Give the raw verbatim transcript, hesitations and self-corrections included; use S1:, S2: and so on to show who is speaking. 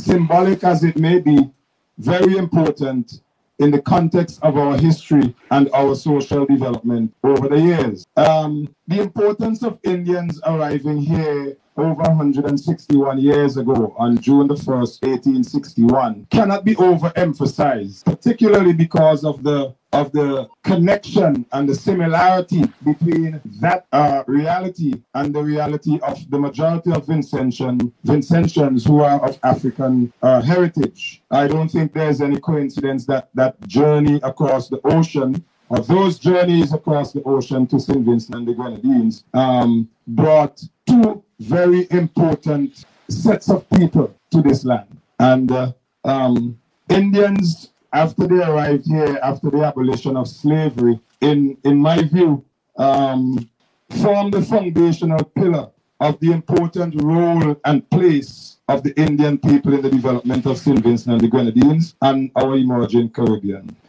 S1: symbolic as it may be, very important in the context of our history and our social development over the years. Um, the importance of Indians arriving here over one hundred sixty-one years ago on June the first, eighteen sixty-one, cannot be overemphasized, particularly because of the of the connection and the similarity between that uh, reality and the reality of the majority of Vincentian, Vincentians who are of African uh, heritage. I don't think there's any coincidence that that journey across the ocean, or those journeys across the ocean to Saint Vincent and the Grenadines, um, brought two very important sets of people to this land. And uh, um, Indians, after they arrived here, after the abolition of slavery, in, in my view, um, formed the foundational pillar of the important role and place of the Indian people in the development of Saint Vincent and the Grenadines and our emerging Caribbean.